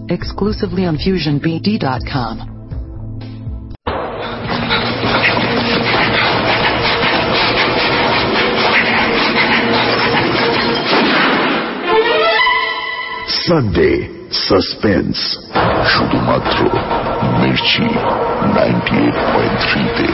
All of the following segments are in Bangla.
exclusively on FusionBD.com. Sunday suspense শুধুমাত্র মির্চি 98.3-তে।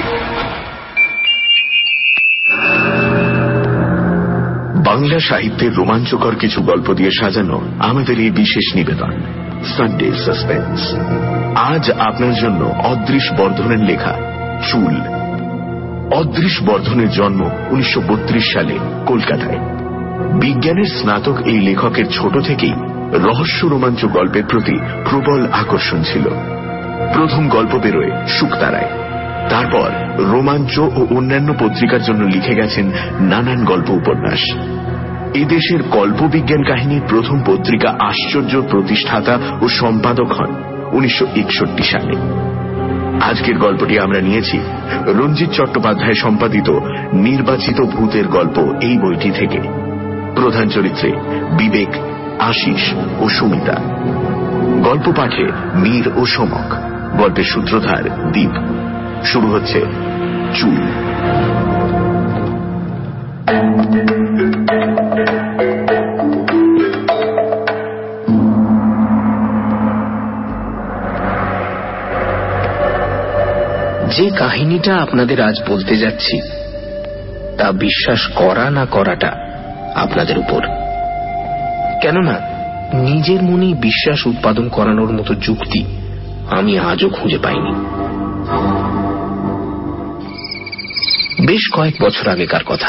বাংলা সাহিত্যের রোমাঞ্চকর কিছু গল্প দিয়ে সাজানো আমাদের এই বিশেষ নিবেদন সানডে সাসপেন্স। আজ আপনার জন্য অদৃশ বর্ধনের লেখা চুল। অদৃশ বর্ধনের জন্ম 1932 সালে কলকাতায়। বিজ্ঞানের স্নাতক এই লেখকের ছোট থেকেই রহস্য রোমাঞ্চ গল্পের প্রতি প্রবল আকর্ষণ ছিল। প্রথম গল্প বেরোয় শুকতারায়, তারপর রোমাঞ্চ ও অন্যান্য পত্রিকার জন্য লিখে গেছেন নানান গল্প উপন্যাস। এদেশের কল্পবিজ্ঞান কাহিনীর প্রথম পত্রিকা আশ্চর্য প্রতিষ্ঠাতা ও সম্পাদক হন 1961 সালে। আজকের গল্পটি আমরা নিয়েছি রঞ্জিত চট্টোপাধ্যায় সম্পাদিত নির্বাচিত ভূতের গল্প এই বইটি থেকে। প্রধান চরিত্রে বিবেক, আশিস ও সুমিতা। গল্প পাঠে মীর ও সমক। গল্পের সূত্রধার দীপ। শুরু হচ্ছে চুল। যে কাহিনীটা আপনাদের আজ বলতে যাচ্ছি তা বিশ্বাস করা না করাটা আপনাদের উপর। কেননা নিজের মনেই বিশ্বাস উৎপাদন করানোর মতো যুক্তি আমি আজও খুঁজে পাইনি। বেশ কয়েক বছর আগেকার কথা।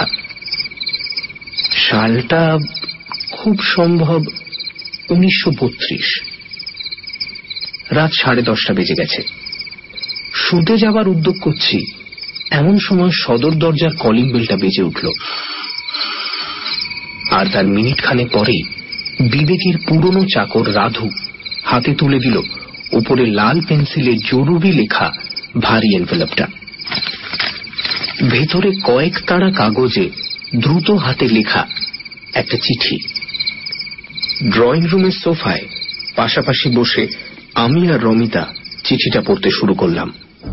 সালটা খুব সম্ভব 1932। রাত 10:30 বেজে গেছে। শুতে যাবার উদ্যোগ করছি, এমন সময় সদর দরজার কলিং বেলটা বেজে উঠল। আর তার মিনিট খানেক পরেই বিবেকের পুরনো চাকর রাধু হাতে তুলে দিল উপরে লাল পেন্সিলে জরুরি লেখা ভারী এনভেলপটা। ভেতরে কয়েক তাড়া কাগজে দ্রুত হাতে লেখা একটা চিঠি। ড্রয়িং রুমের সোফায় পাশাপাশি বসে আমি আর রমিতা চিঠিটা পড়তে শুরু করলাম।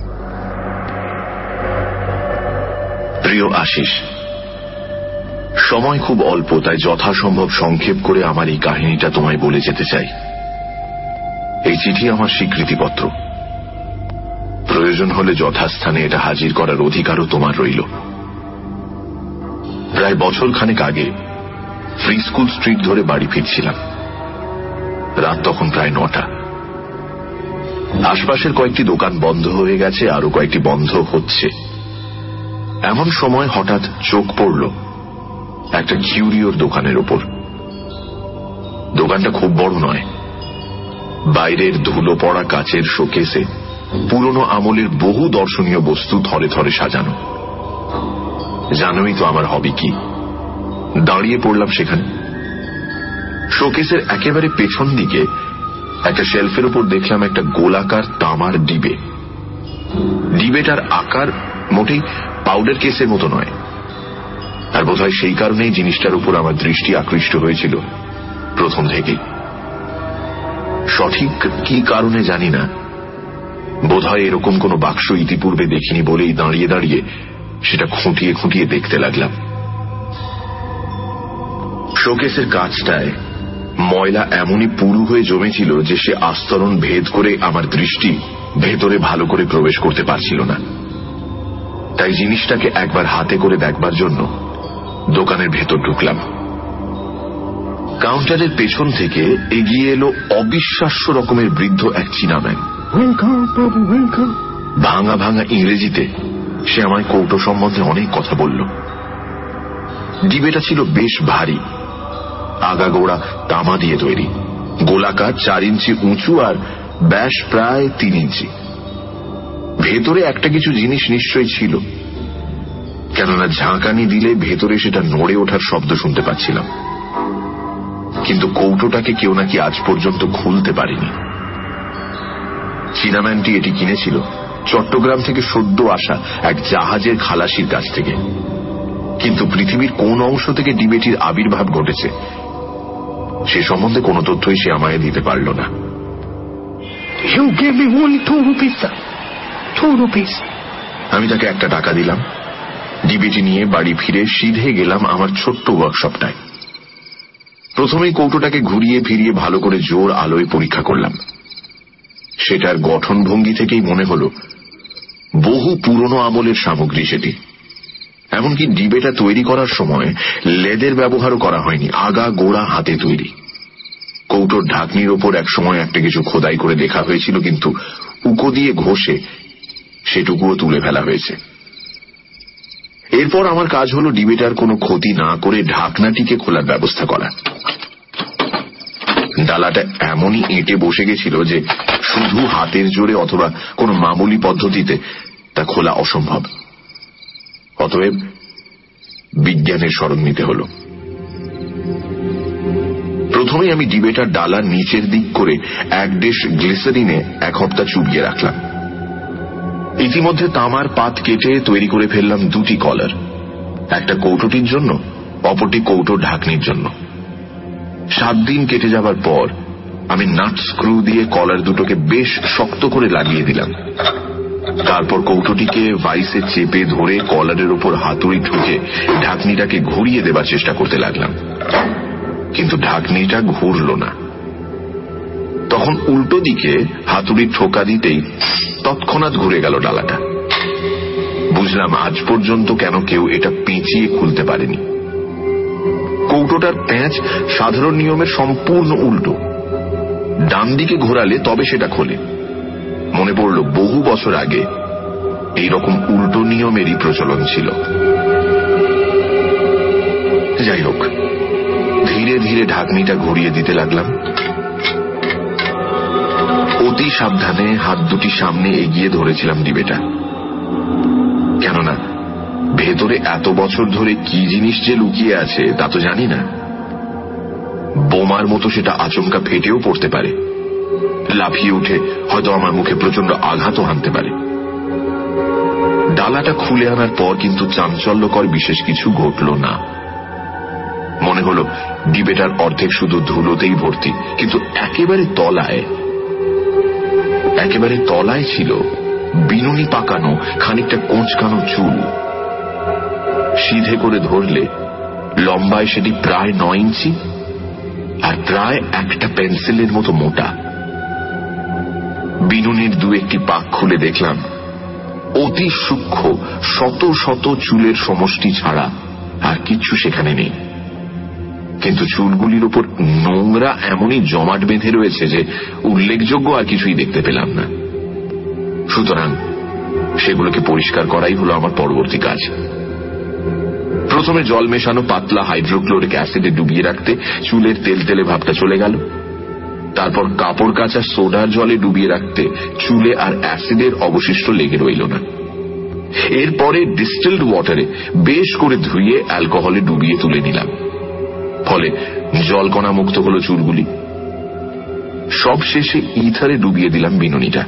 প্রিয় আশিস, সময় খুব অল্প, তাই যথাসম্ভব সংক্ষেপ করে আমার এই কাহিনীটা তোমায় বলে যেতে চাই। এই চিঠি আমার স্বীকৃতিপত্র। প্রয়োজন হলে যথাস্থানে এটা হাজির করার অধিকারও তোমার রইল। প্রায় বছর খানেক আগে ফ্রি স্কুল স্ট্রিট ধরে বাড়ি ফিরছিলাম। রাত তখন প্রায় 9টা। আশপাশের কয়েকটি দোকান বন্ধ হয়ে গেছে, আরো কয়েকটি বন্ধ হচ্ছে। এমন সময় হঠাৎ চোখ পড়ল একটা কিউরিওর দোকানের ওপর। দোকানটা খুব বড় নয়। বাইরের ধুলো পড়া কাচের শোকেসে পুরনো আমলের বহু দর্শনীয় বস্তু থরে থরে সাজানো। জানোই তো আমার হবি কি। দাঁড়িয়ে পড়লাম সেখানে। শোকেসের একেবারে পেছন দিকে একটা শেলফের উপর দেখলাম একটা গোলাকার তামার ডিবে। ডিবেটার আকার মোটেই পাউডার কেসের মতো নয়। আর বোধহয় সেই কারণেই জিনিসটার উপর আমার দৃষ্টি আকৃষ্ট হয়েছিল প্রথম থেকেই। সঠিক কি কারণে জানি না, বোধহয় এরকম কোনো বাক্স ইতিপূর্বে দেখিনি বলেই দাঁড়িয়ে দাঁড়িয়ে সেটা খুঁটিয়ে খুঁটিয়ে দেখতে লাগলাম। শোকেসের কাঁচটায় ময়লা এমনই পুরু হয়ে জমেছিল যে সে আস্তরণ ভেদ করে আমার দৃষ্টি ভেতরে ভালো করে প্রবেশ করতে পারছিল না। তাই জিনিসটাকে একবার হাতে করে দেখবার জন্য দোকানের ভেতর ঢুকলাম। কাউন্টারের পেছন থেকে এগিয়ে এলো অবিশ্বাস্য রকমের বৃদ্ধ এক চীনাম্যান। ভাঙা ভাঙা ইংরেজিতে সে আমায় কৌটো সম্বন্ধে অনেক কথা বলল। ডিবেটা ছিল বেশ ভারী, আগাগোড়া তামা দিয়ে তৈরি, গোলাকার 4 ইঞ্চি উঁচু আর ব্যাস প্রায় 3 ইঞ্চি। ভেতরে একটা কিছু জিনিস নিশ্চয়ই ছিল, কেননা ঝাঁকানি দিলে ভেতরে সেটা নড়ে ওঠার শব্দ শুনতে পাচ্ছিলাম। কিন্তু কৌটোটাকে কেউ নাকি আজ পর্যন্ত খুলতে পারেনি। চীনাম্যানটি এটি কিনেছিল চট্টগ্রাম থেকে সদ্য আসা এক জাহাজের খালাসির কাছ থেকে। কিন্তু পৃথিবীর কোন অংশ থেকে ডিবেটির আবির্ভাব ঘটেছে সে সম্বন্ধে কোনো তথ্যই সে আমায় দিতে পারল না। You gave me only 2 rupees, sir. 2 rupees. আমি তাকে 1 টাকা দিলাম। ডিবিটি নিয়ে বাড়ি ফিরে সিধে গেলাম আমার ছোট্ট ওয়ার্কশপটায়। প্রথমেই কৌটোটাকে ঘুরিয়ে ফিরিয়ে ভালো করে জোর আলোয় পরীক্ষা করলাম। সেটার গঠনভঙ্গি থেকেই মনে হলো বহু পুরনো আমলের সামগ্রী সেটি। এমনকি ডিবেটা তৈরি করার সময় লেদের ব্যবহারও করা হয়নি, আগা গোড়া হাতে তৈরি। কৌটোর ঢাকনির ওপর এক সময় একটা কিছু খোদাই করে দেখা হয়েছিল, কিন্তু উকো দিয়ে ঘষে সেটুকুও তুলে ফেলা হয়েছে। এরপর আমার কাজ হলো ডিবেটার কোনো ক্ষতি না করে ঢাকনাটিকে খোলার ব্যবস্থা করা। ডালাটা এমনই এঁটে বসে গেছিল যে শুধু হাতের জোরে অথবা কোনো মামুলি পদ্ধতিতে তা খোলা অসম্ভব। অতএব বিজ্ঞানের শরণ নিতে হলো। প্রথমে আমি ডিবেটার ডালার নিচের দিক করে 1 ডিশ গ্লিসারিনে 1 হপ্তাহ চুবিয়ে রাখলাম। ইতিমধ্যে তামার পাত কেটে তৈরি করে ফেললাম 2টি কলার, একটা কৌটোটির জন্য, অপরটি কৌটোর ঢাকনির জন্য। 7 দিন কেটে যাবার পর আমি নাট স্ক্রু দিয়ে কলার দুটোকে বেশ শক্ত করে লাগিয়ে দিলাম। তারপর কৌটোটিকে ভাইসে চেপে ধরে কলারের উপর হাতুড়ি ঠুকে ঢাকনিটাকে ঘুরিয়ে দেবার চেষ্টা করতে লাগলাম, কিন্তু ঢাকনিটা ঘুরল না। তখন উল্টো দিকে হাতুড়ি ঠোকা দিতেই তৎক্ষণাৎ ঘুরে গেল ডালাটা। বুঝলাম আজ পর্যন্ত কেন কেউ এটা পেঁচিয়ে খুলতে পারেনি। কৌটোটার প্যাঁচ সাধারণ নিয়মের সম্পূর্ণ উল্টো। ডান দিকে ঘোরালে তবে সেটা খোলে। মনে পড়ল বহু বছর আগে এইরকম উল্টো নিয়মেরই প্রচলন ছিল। যাই হোক, ধীরে ধীরে ঢাকনিটা ঘুরিয়ে দিতে লাগলাম। অতি সাবধানে হাত দুটি সামনে এগিয়ে ধরেছিলাম ডিবেটা, কেননা ভেতরে এত বছর ধরে কি জিনিস যে লুকিয়ে আছে তা তো জানি না। বোমার মতো সেটা আচমকা ফেটেও পড়তে পারে, লাফিয়ে উঠে হয়তো আমার মুখে প্রচন্ড আঘাতও হানতে পারে। ডালাটা খুলে আনার পর কিন্তু চাঞ্চল্যকর বিশেষ কিছু ঘটল না। মনে হলো ডিবেটার অর্ধেক শুধু ধুলোতেই ভর্তি, কিন্তু একেবারে তলায় ছিল বিনুনি পাকানো খানিকটা কোঁচকানো চুল। সিধে করে ধরলে লম্বায় সেটি প্রায় 9 ইঞ্চি আর প্রায় একটা পেন্সিলের মতো মোটা। বিনুনির 2-1টি পাক খুলে দেখলাম অতি সূক্ষ্ম শত শত চুলের সমষ্টি ছাড়া আর কিচ্ছু সেখানে নেই। কিন্তু চুলগুলির উপর নোংরা এমনই জমাট বেঁধে রয়েছে যে উল্লেখযোগ্য আর কিছুই দেখতে পেলাম না। সুতরাং সেগুলোকে পরিষ্কার করাই হলো আমার পরবর্তী কাজ। প্রথমে জল মেশানো পাতলা হাইড্রোক্লোরিক অ্যাসিডে ডুবিয়ে রাখতে চুলের তেলতেলে ভাবটা চলে গেল। তারপর কাপড় কাচা সোডার জলে ডুবিয়ে রাখতে চুলে আর অ্যাসিডের অবশিষ্ট লেগে রইল না। এরপরে ডিস্টিলড ওয়াটারে বেশ করে ধুয়ে অ্যালকোহলে ডুবিয়ে তুলে নিলাম, ফলে জলকণা মুক্ত হলো চুলগুলি। সব শেষে ইথারে ডুবিয়ে দিলাম বিনুনিটা।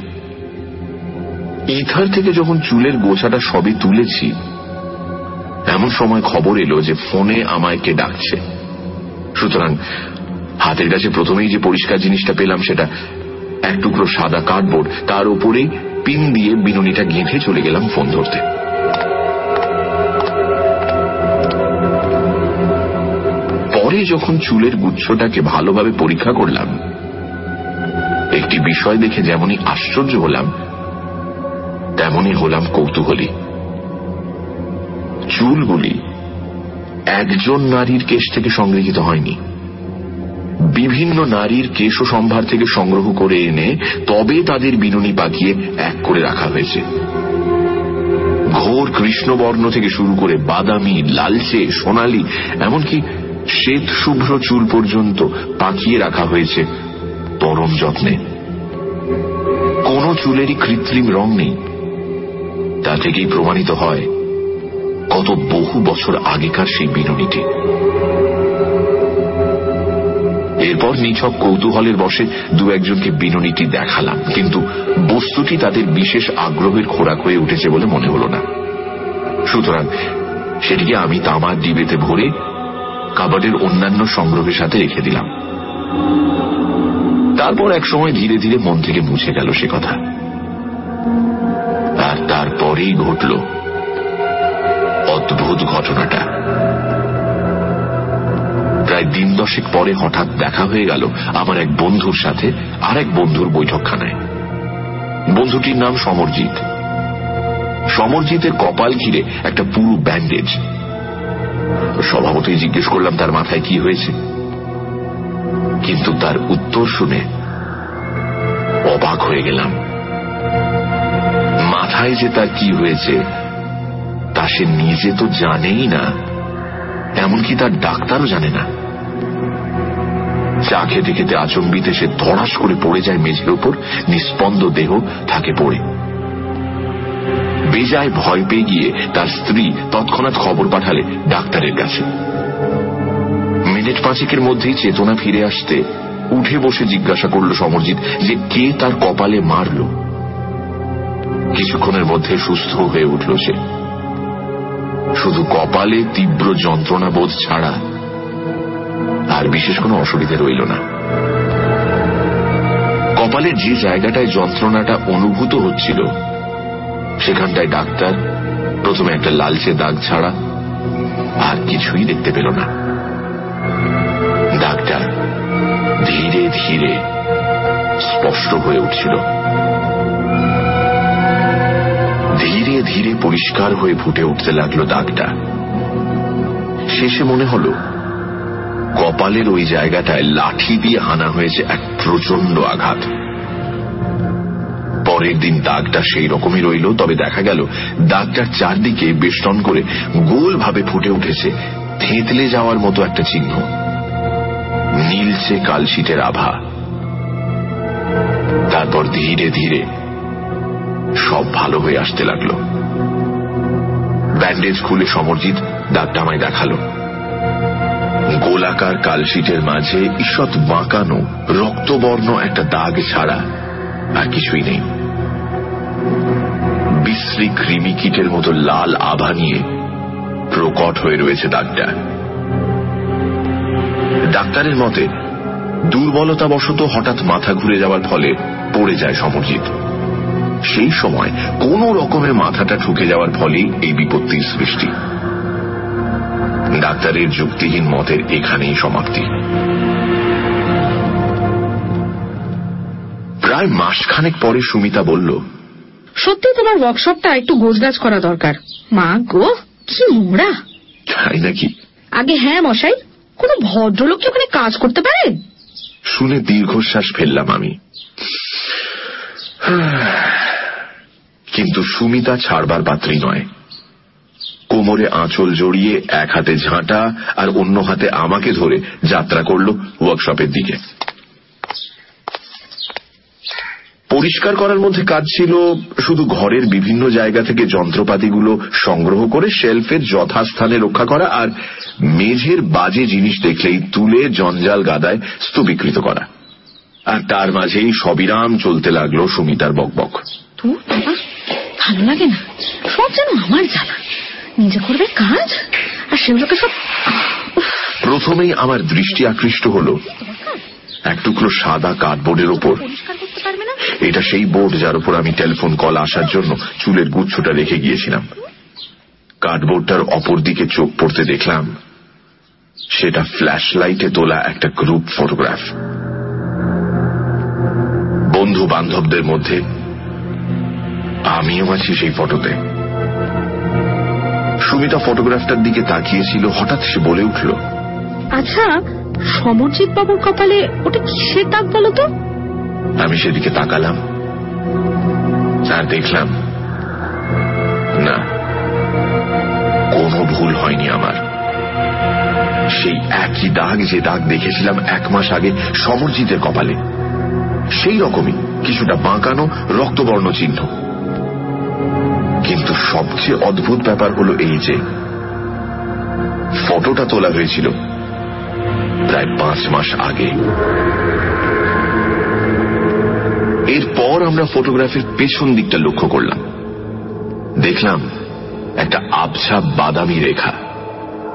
ইথার থেকে যখন চুলের গোছাটা সবই তুলেছি, এমন সময় খবর এলো যে ফোনে আমায় কে ডাকছে। সুতরাং হাতের কাছে প্রথমেই যে পরিষ্কার জিনিসটা পেলাম সেটা 1 টুকরো সাদা কার্ডবোর্ড, তার উপরেই পিন দিয়ে বিনুনিটা গেঁথে চলে গেলাম ফোন ধরতে। পরে যখন চুলের গুচ্ছটাকে ভালোভাবে পরীক্ষা করলাম, একটি বিষয় দেখে যেমনই আশ্চর্য হলাম তেমনই হলাম কৌতূহলী। চুলগুলি একজন নারীর কেশ থেকে সংগৃহীত হয়নি, বিভিন্ন নারীর কেশ সম্ভার থেকে সংগ্রহ করে এনে তবে তাদের বিনুনি পাকিয়ে এক করে রাখা হয়েছে। ঘোর কৃষ্ণবর্ণ থেকে শুরু করে বাদামি, লালচে, সোনালী, এমনকি শ্বেত শুভ্র চুল পর্যন্ত পাকিয়ে রাখা হয়েছে পরম যত্নে। কোন চুলেরই কৃত্রিম রং নেই। তা থেকেই প্রমাণিত হয় কত বহু বছর আগেকার সেই বিনুনিটি। এরপর নিছক কৌতূহলের বশে 2-1জনকে বিনুনিটি দেখালাম, কিন্তু বস্তুটি তাদের বিশেষ আগ্রহের খোরাক হয়ে উঠেছে বলে মনে হলো না। সুতরাং সেটিকে আমি তামার ডিবেতে ভরে কাবার্ডের অন্যান্য সংগ্রহের সাথে রেখে দিলাম। তারপর এক সময় ধীরে ধীরে মন থেকে মুছে গেল সে কথা। আর তারপরেই ঘটল অদ্ভুত ঘটনাটা। প্রায় দিন 10 পরে হঠাৎ দেখা হয়ে গেল আমার এক বন্ধুর সাথে আর এক বন্ধুর বৈঠকখানায়। বন্ধুটির নাম সমরজিৎ। সমরজিতের কপাল ঘিরে একটা পুরো ব্যান্ডেজ। স্বভাবতই জিজ্ঞেস করলাম তার মাথায় কি হয়েছে, কিন্তু তার উত্তর শুনে অবাক হয়ে গেলাম। মাথায় যে তার কি হয়েছে তা সে নিজে তো জানেই না, এমনকি তার ডাক্তারও জানে না। চা খেতে খেতে আচম্বিতে সে ধড়াস করে পড়ে যায় মেঝের উপর, নিস্পন্দ দেহ থাকে পড়ে। বেজায় ভয় পেয়ে গিয়ে তার স্ত্রী তৎক্ষণাৎ খবর পাঠালে ডাক্তারের কাছে। মিনিট 5 মধ্যেই চেতনা ফিরে আসতে উঠে বসে জিজ্ঞাসা করল সমরজিৎ যে কে তার কপালে মারল। কিছুক্ষণের মধ্যে সুস্থ হয়ে উঠল সে। শুধু কপালে তীব্র যন্ত্রণা বোধ ছাড়া আর বিশেষ কোনো অসুবিধা রইল না। কপালের যে জায়গাটায় যন্ত্রণাটা অনুভূত হচ্ছিল সেখানটায় ডাক্তার প্রথমে একটা লালচে দাগ ছাড়া আর কিছুই দেখতে পেল না। দাগটা ধীরে ধীরে স্পষ্ট হয়ে উঠছিল, ধীরে ধীরে পরিষ্কার হয়ে ফুটে উঠতে লাগলো দাগটা। শেষে মনে হলো কপালের ওই জায়গাটায় লাঠি দিয়ে হানা হয়েছে এক প্রচন্ড আঘাত। পরের দিন দাগটা সেই রকমই রইল, তবে দেখা গেল দাগটার চারদিকে বেষ্টন করে গোল ভাবে ফুটে উঠেছে থেঁতলে যাওয়ার মতো একটা চিহ্ন, নীলচে কালশিটের আভা। তারপর ধীরে ধীরে সব ভালো হয়ে আসতে লাগলো। ব্যান্ডেজ খুলে সমরজিৎ দাগটা আমায় দেখালো। গোলাকার কালশিটের মাঝে ঈষৎ বাঁকানো রক্তবর্ণ একটা দাগ ছাড়া আর কিছুই নেই। বিশ্রী কৃমিকীটের মতো লাল আভা নিয়ে প্রকট হয়ে রয়েছে দাগটা। ডাক্তারের মতে দুর্বলতাবশত হঠাৎ মাথা ঘুরে যাওয়ার ফলে পড়ে যায় সমরজিৎ। সেই সময় কোন রকমের মাথাটা ঠুকে যাওয়ার ফলেই এই বিপত্তির সৃষ্টি। ডাক্তারের যুক্তিহীন মতের এখানেই সমাপ্তি। প্রায় মাসখানেক পরে সুমিতা বলল, সত্যি তোমার ওয়ার্কশপটা একটু গোছগাছ করা দরকার। মা গো, কি নোংরা। তাই নাকি? আগে হ্যাঁ মশাই, কোন ভদ্রলোক কি ওখানে কাজ করতে পারে? শুনে দীর্ঘশ্বাস ফেললাম আমি। কিন্তু সুমিতা ছাড়বার পাত্রী নয়। কোমরে আঁচল জড়িয়ে এক হাতে ঝাঁটা আর অন্য হাতে আমাকে ধরে যাত্রা করল ওয়ার্কশপের দিকে। পরিষ্কার করার মধ্যে কাজ ছিল শুধু ঘরের বিভিন্ন জায়গা থেকে যন্ত্রপাতিগুলো সংগ্রহ করে শেলফের যথাস্থানে রক্ষা করা, আর মেঝের বাজে জিনিস দেখলেই তুলে জঞ্জাল গাদায় স্তূপীকৃত করা। আর তার মাঝেই সবিরাম চলতে লাগলো সুমিতার বকবক। ভালো লাগে না, সব যেন আমার জ্বালা। নিজে করবে কাজ আর সেগুলোকে সব। প্রথমেই আমার দৃষ্টি আকৃষ্ট হল এক টুকরো সাদা কার্ডবোর্ডের ওপর। এটা সেই বোর্ড যার উপর আমি টেলিফোন কল আসার জন্য চুলের গুচ্ছটা রেখে গিয়েছিলাম। কার্ডবোর্ডটার অপর দিকে চোখ পড়তে দেখলাম সেটা ফ্ল্যাশ লাইটে তোলা একটা গ্রুপ ফটোগ্রাফ। বন্ধু বান্ধবদের মধ্যে আমিও আছি সেই ফটোতে। সুমিতা ফটোগ্রাফটার দিকে তাকিয়েছিল। হঠাৎ সে বলে উঠল, আচ্ছা সমরজিৎ বাবুর কপালে ওটা কিসের দাগ বলো তো? আমি সেদিকে তাকালাম আর দেখলাম না, কোনো ভুল হয়নি আমার। সেই একই দাগ যে দাগ দেখেছিলাম 1 মাস আগে সমরজিতের কপালে, সেই রকমই কিছুটা বাঁকানো রক্তবর্ণ চিহ্ন। কিন্তু সবচেয়ে অদ্ভুত ব্যাপার হলো এই যে ফটোটা তোলা হয়েছিল প্রায় 5 মাস আগে। এরপর আমরা ফটোগ্রাফের পেছন দিকটা লক্ষ্য করলাম। দেখলাম একটা আবছা বাদামি রেখা।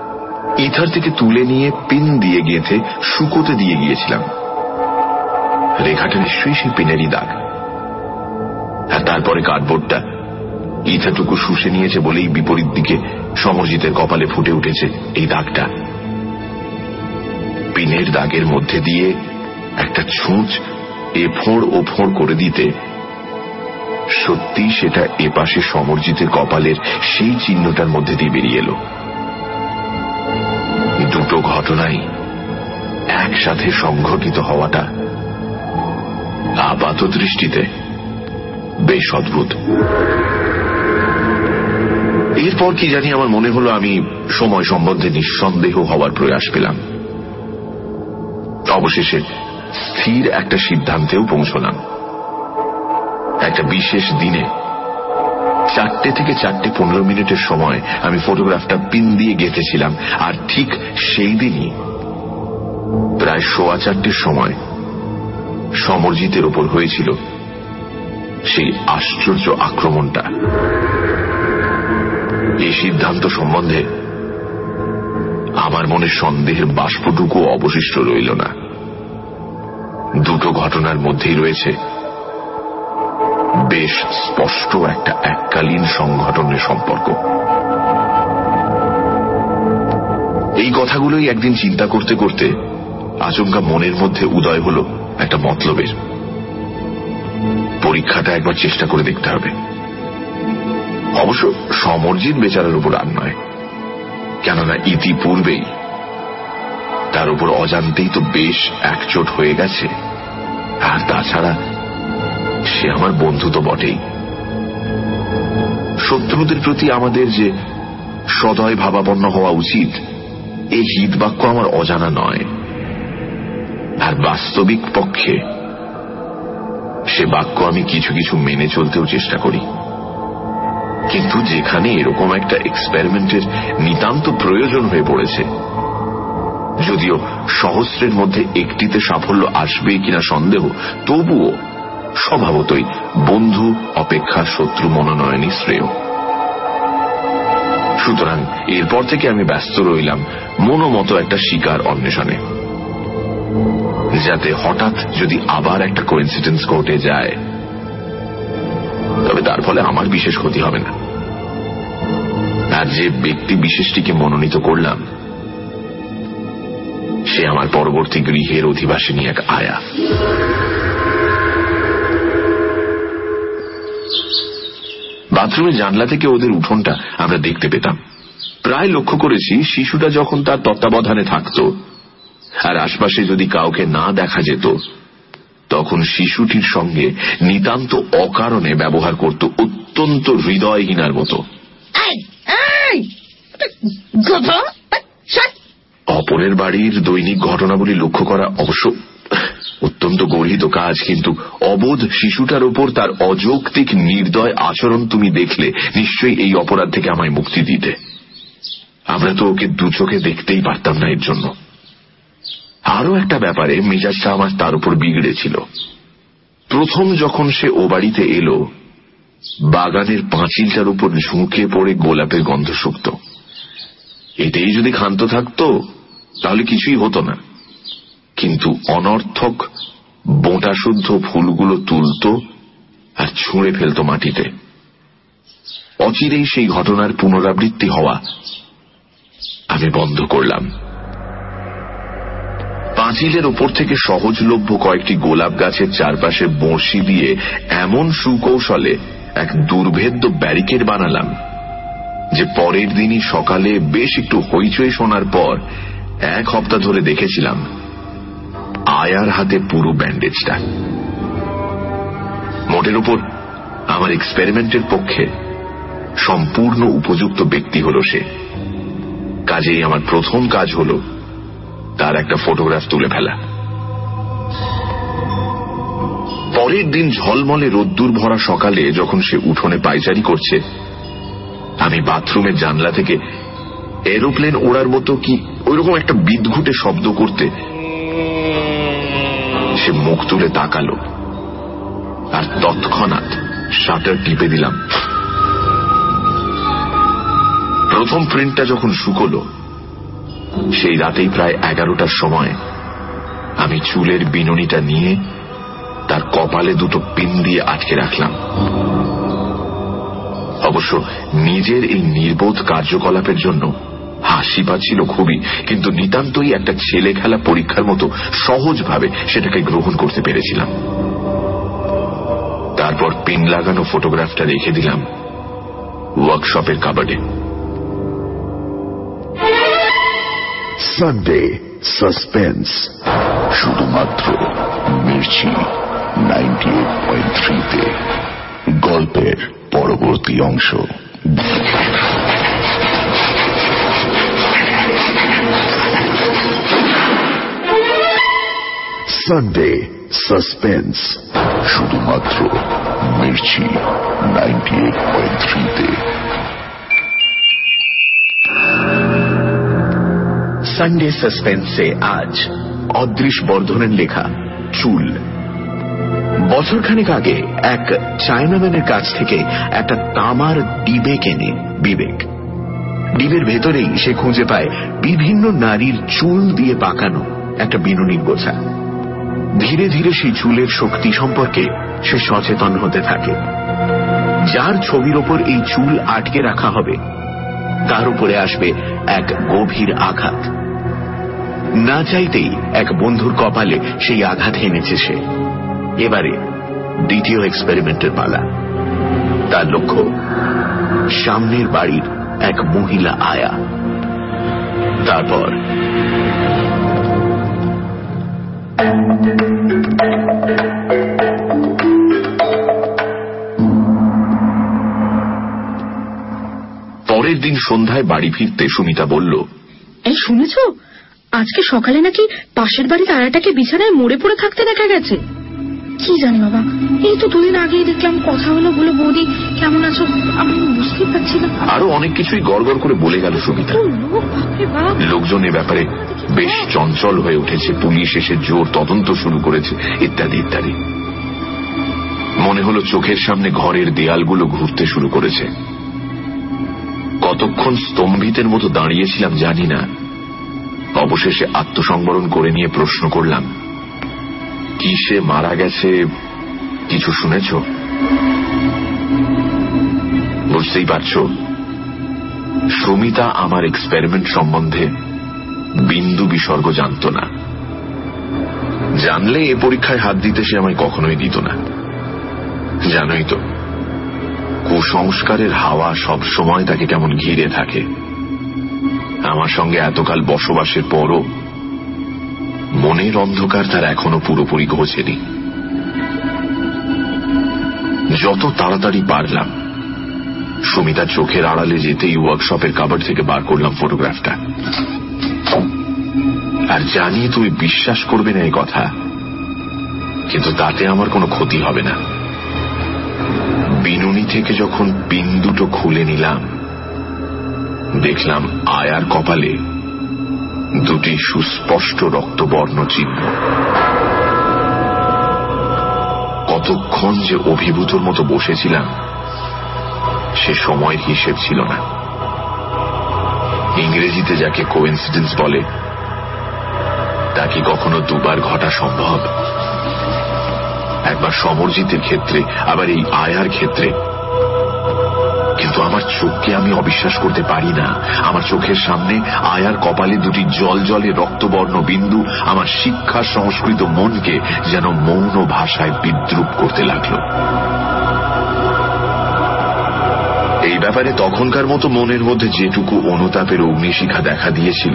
ইথার থেকে তুলে নিয়ে পিন দিয়ে গেঁথে শুকোতে দিয়ে গিয়েছিলাম। রেখাটা নিশ্চয়ই সেই পিনেরই দাগ। আর তারপরে কার্ডবোর্ডটা ইথাটুকু শুষে নিয়েছে বলেই বিপরীত দিকে সমরজিতের কপালে ফুটে উঠেছে এই দাগটা। পিনের দাগের মধ্যে দিয়ে একটা ছুঁচ এ ফোঁড় ও ফোঁড় করে দিতে সত্যি সেটা এপাশে সমরজিতের কপালের সেই চিহ্নটার মধ্যে দিয়ে বেরিয়ে এলো। দুটো ঘটনাই একসাথে সংঘটিত হওয়াটা আপাত দৃষ্টিতে বেশ অদ্ভুত। এরপর কি জানি আমার মনে হলো আমি সময় সম্বন্ধে নিঃসন্দেহ হওয়ার প্রয়াস পেলাম। অবশেষে স্থির একটা সিদ্ধান্তেও পৌঁছলাম। একটা বিশেষ দিনে 4টে থেকে 4:15 সময় আমি ফটোগ্রাফটা পিন দিয়ে গেঁথেছিলাম, আর ঠিক সেই দিনই প্রায় 4:15 সময় সমরজিতের ওপর হয়েছিল সেই আশ্চর্য আক্রমণটা। এই সিদ্ধান্ত সম্বন্ধে আমার মনে সন্দেহের বাষ্পটুকু অবশিষ্ট রইল না। দুটো ঘটনার মধ্যেই রয়েছে বেশ স্পষ্ট একটা এককালীন সংঘটনের সম্পর্ক। এই কথাগুলোই একদিন চিন্তা করতে করতে আচমকা মনের মধ্যে উদয় হলো একটা মতলবের। পরীক্ষাটা একবার চেষ্টা করে দেখতে হবে। অবশ্য সমরজিৎ বেচারার উপর আর নয়, কেননা ইতিপূর্বেই তার উপর অজান্তেই তো বেশ একচোট হয়ে গেছে। আর তাছাড়া সে আমার বন্ধু তো বটেই। শত্রুদের প্রতি আমাদের যে সদয় ভাবাপন্ন হওয়া উচিত, এই হিত বাক্য আমার অজানা নয়। আর বাস্তবিক পক্ষে সে বাক্য আমি কিছু কিছু মেনে চলতেও চেষ্টা করি। কিন্তু যেখানে এরকম একটা এক্সপেরিমেন্টের নিতান্ত প্রয়োজন হয়ে পড়েছে, যদিও সহস্রের মধ্যে একটিতে সাফল্য আসবে কিনা সন্দেহ, তবুও স্বভাবতই বন্ধু অপেক্ষা শত্রু মনোনয়নই শ্রেয়। সুতরাং এরপর থেকে আমি ব্যস্ত রইলাম মনোমতো একটা শিকার অন্বেষণে, যাতে হঠাৎ যদি আবার একটা কোইন্সিডেন্স ঘটে যায় তবে তার ফলে আমার বিশেষ ক্ষতি হবে না। আর যে ব্যক্তি বিশেষটিকে মনোনীত করলাম সে আমার পরবর্তী গৃহের অধিবাসিনী এক আয়া। বাথরুমের জানলা থেকে ওদের উঠোনটা আমরা দেখতে পেতাম। প্রায় লক্ষ্য করেছি শিশুটা যখন তার তত্ত্বাবধানে থাকত আর আশপাশে যদি কাউকে না দেখা যেত, তখন শিশুটির সঙ্গে নিতান্ত অকারণে ব্যবহার করত অত্যন্ত হৃদয়হীনার মতো। অপরের বাড়ির দৈনিক ঘটনাবলী লক্ষ্য করা অবশ্য অত্যন্ত গর্হিত কাজ, কিন্তু অবোধ শিশুটার ওপর তার অযৌক্তিক নির্দয় আচরণ তুমি দেখলে নিশ্চয়ই এই অপরাধ থেকে আমায় মুক্তি দিতে। আমরা তো ওকে দু চোখে দেখতেই পারতাম না। এর জন্য আরো একটা ব্যাপারে মেজাজটা আমার তার উপর বিগড়েছিল। প্রথম যখন সে ও বাড়িতে এলো, বাগানের পাঁচিলটার উপর ঝুঁকে পড়ে গোলাপের গন্ধ শুকত। এতেই যদি ক্ষান্ত থাকতো তাহলে কিছুই হতো না, কিন্তু অনর্থক বোঁটা শুদ্ধ ফুলগুলো তুলত আর ছুঁড়ে ফেলত মাটিতে। অচিরেই সেই ঘটনার পুনরাবৃত্তি হওয়া আমি বন্ধ করলাম। পাঁচিলের ওপর থেকে সহজলভ্য কয়েকটি গোলাপ গাছের চারপাশে বড়শি দিয়ে এমন সুকৌশলে এক দুর্ভেদ্য ব্যারিকেড বানালাম যে পরের দিনই সকালে বেশ একটু হইচই শোনার পর 1 সপ্তাহ ধরে দেখেছিলাম আয়ার হাতে পুরো ব্যান্ডেজটা। মোটের উপর আমার এক্সপেরিমেন্টের পক্ষে সম্পূর্ণ উপযুক্ত ব্যক্তি হল সে। কাজেই আমার প্রথম কাজ হল তার একটা ফটোগ্রাফ তুলে ফেলা। পরের দিন ঝলমলে রোদ্দুর ভরা সকালে যখন সে উঠোনে পায়চারি করছে, আমি বাথরুমের জানলা থেকে এরোপ্লেন ওড়ার মতো কি ওইরকম একটা বিদঘুটে শব্দ করতে সে মুখ তুলে তাকালো, আর তৎক্ষণাৎ শাটার টিপে দিলাম। প্রথম প্রিন্টটা যখন শুকলো, সেই রাতেই প্রায় 11টার সময় আমি চুলের বিনুনিটা নিয়ে তার কপালে দুটো পিন দিয়ে আটকে রাখলাম। অবশ্য নিজের এই নির্বোধ কার্যকলাপের জন্য হাসি পাচ্ছিল খুবই, কিন্তু নিতান্তই একটা ছেলে খেলা পরীক্ষার মতো সহজভাবে সেটাকে গ্রহণ করতে পেরেছিলাম। তারপর পিন লাগানো ফটোগ্রাফটা রেখে দিলাম ওয়ার্কশপের কাবার্ডে। সানডে সাসপেন্স, শুধুমাত্র মির্চি 98.3-তে। গল্পের পরবর্তী অংশ। সানডে সাসপেন্স, শুধুমাত্র মির্চি 98.3-তে। সানডে সাসপেন্সে আজ অদৃশ বর্ধনের লেখা চুল। বছরখানেক আগে এক চায়নাম্যানের কাছ থেকে একটা তামার ডিবে কেনে বিবেক। ডিবের ভেতরেই সে খুঁজে পায় বিভিন্ন নারীর চুল দিয়ে পাকানো একটা বিনুনির গোছা। ধীরে ধীরে সেই চুলের শক্তি সম্পর্কে সে সচেতন হতে থাকে। যার ছবির ওপর এই চুল আটকে রাখা হবে তার উপরে আসবে এক গভীর আঘাত। না চাইতেই এক বন্ধুর কপালে সেই আঘাত এনেছে সে। এবারে দ্বিতীয় এক্সপেরিমেন্টের পালা। তার লক্ষ্য সামনের বাড়ির এক মহিলা আয়া। তারপর পরের দিন সন্ধ্যায় বাড়ি ফিরতে সুমিতা বলল, এই শুনেছ, আজকে সকালে নাকি পাশের বাড়ির আয়াটাকে বিছানায় মরে পড়ে থাকতে দেখা গেছে। কি জানি বাবা, এই তো দুদিন আগেই দেখলাম, কথা হলো বলে বৌদি কেমন আছো, আমি বুঝতে পারছি না। আরো অনেক কিছুই গড়গড় করে বলে গেল সুমিতা। লোকজন এ ব্যাপারে বেশ চঞ্চল হয়ে উঠেছে, পুলিশ এসে জোর তদন্ত শুরু করেছে, ইত্যাদি ইত্যাদি। মনে হলো চোখের সামনে ঘরের দেয়ালগুলো ঘুরতে শুরু করেছে। কতক্ষণ স্তম্ভিতের মতো দাঁড়িয়েছিলাম জানি না। অবশেষে আত্মসংবরণ করে নিয়ে প্রশ্ন করলাম, কি সে মারা গেছে, কিছু শুনেছ? বুঝতেই পারছ, সুমিতা আমার এক্সপেরিমেন্ট সম্বন্ধে বিন্দু বিসর্গ জানত না। জানলে এ পরীক্ষায় হাত দিতে সে আমায় কখনোই দিত না। জানোই তো, কুসংস্কারের হাওয়া সব সময় তাকে কেমন ঘিরে থাকে। আমার সঙ্গে এতকাল বসবাসের পরও মনের অন্ধকার তার এখনো পুরোপুরি ঘোচেনি। যত তাড়াতাড়ি পারলাম সুমিতার চোখের আড়ালে যেতেই ওয়ার্কশপের কাবার্ড থেকে বার করলাম ফটোগ্রাফটা। আর জানি তুমি বিশ্বাস করবে না এই কথা, কিন্তু তাতে আমার কোনো ক্ষতি হবে না। বিনুনি থেকে যখন পিন দুটো খুলে নিলাম, দেখলাম আয়ার কপালে দুটি সুস্পষ্ট রক্তবর্ণ চিহ্ন। কতক্ষণ যে অভিভূতর মতো বসেছিলাম সে সময়ের হিসেব ছিল না। ইংরেজিতে যাকে কোইন্সিডেন্স বলে, তা কি কখনো দুবার ঘটা সম্ভব? একবার সমরজিতের ক্ষেত্রে, আবার এই আয়ার ক্ষেত্রে। কিন্তু আমার চোখকে আমি অবিশ্বাস করতে পারি না। আমার চোখের সামনে আয়ার কপালে দুটি জলজলে রক্তবর্ণ বিন্দু আমার শিক্ষা সংস্কৃত মনকে যেন মৌন ভাষায় বিদ্রুপ করতে লাগলো। এই ব্যাপারে তখনকার মতো মনের মধ্যে যেটুকু অনুতাপের অগ্নিশিখা দেখা দিয়েছিল,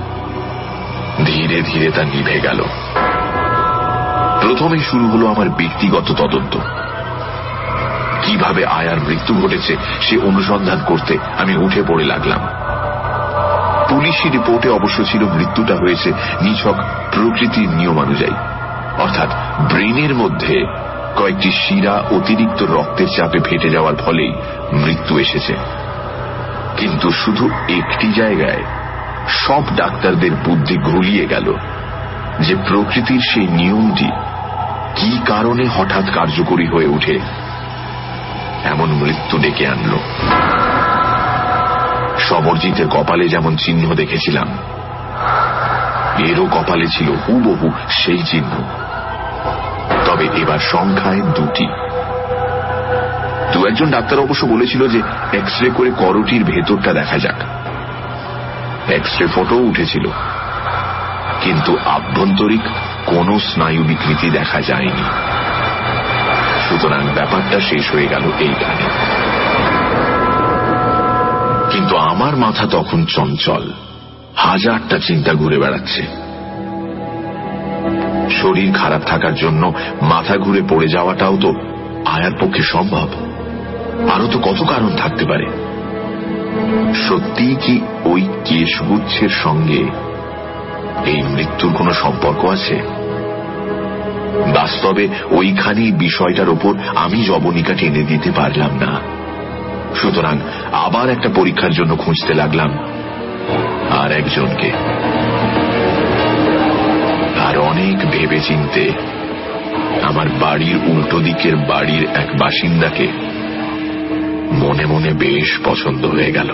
ধীরে ধীরে তা নিভে গেল। প্রথমে শুরু হলো আমার ব্যক্তিগত তদন্ত। কিভাবে আয়ার মৃত্যু ঘটেছে সে অনুসন্ধান করতে আমি উঠে পড়ে লাগলাম। পুলিশি রিপোর্টে অবশ্য ছিল মৃত্যুটা হয়েছে নিছক প্রকৃতির নিয়মানুযায়ী, অর্থাৎ ব্রেনের মধ্যে কয়েকটি শিরা অতিরিক্ত রক্তের চাপে ফেটে যাওয়ার ফলেই মৃত্যু এসেছে। কিন্তু শুধু একটি জায়গায় সব ডাক্তারদের বুদ্ধি ঘুলিয়ে গেল যে প্রকৃতির সেই নিয়মটি কি কারণে হঠাৎ কার্যকরী হয়ে ওঠে এমন মৃত্যু ডেকে আনল। সমরজিতের কপালে যেমন চিহ্ন দেখেছিলাম, এরও কপালে ছিল হুবহু সেই চিহ্ন। তবে তবে এবার সংখ্যায় 2টি। একজন ডাক্তার অবশ্য বলেছিল যে এক্স রে করে করটির ভেতরটা দেখা যাক। এক্স রে ফটো উঠেছিল, কিন্তু আভ্যন্তরিক কোনো স্নায়ু বিকৃতি দেখা যায়নি। সুতরাং ব্যাপারটা শেষ হয়ে গেল এইখানে। কিন্তু আমার মাথা তখন চঞ্চল, হাজারটা চিন্তা ঘুরে বেড়াচ্ছে। শরীর খারাপ থাকার জন্য মাথা ঘুরে পড়ে যাওয়াটাও তো আয়ার পক্ষে সম্ভব। আরো তো কত কারণ থাকতে পারে। সত্যি কি ওই কেশগুচ্ছের সঙ্গে এই মৃত্যুর কোনো সম্পর্ক আছে? বাস্তবে ওইখানেই বিষয়টার ওপর আমি জবনিকা টেনে দিতে পারলাম না। সুতরাং আবার একটা পরীক্ষার জন্য খুঁজতে লাগলাম আর একজনকে। আর অনেক ভেবে চিনতে আমার বাড়ির উল্টো দিকের বাড়ির এক বাসিন্দাকে মনে মনে বেশ পছন্দ হয়ে গেল।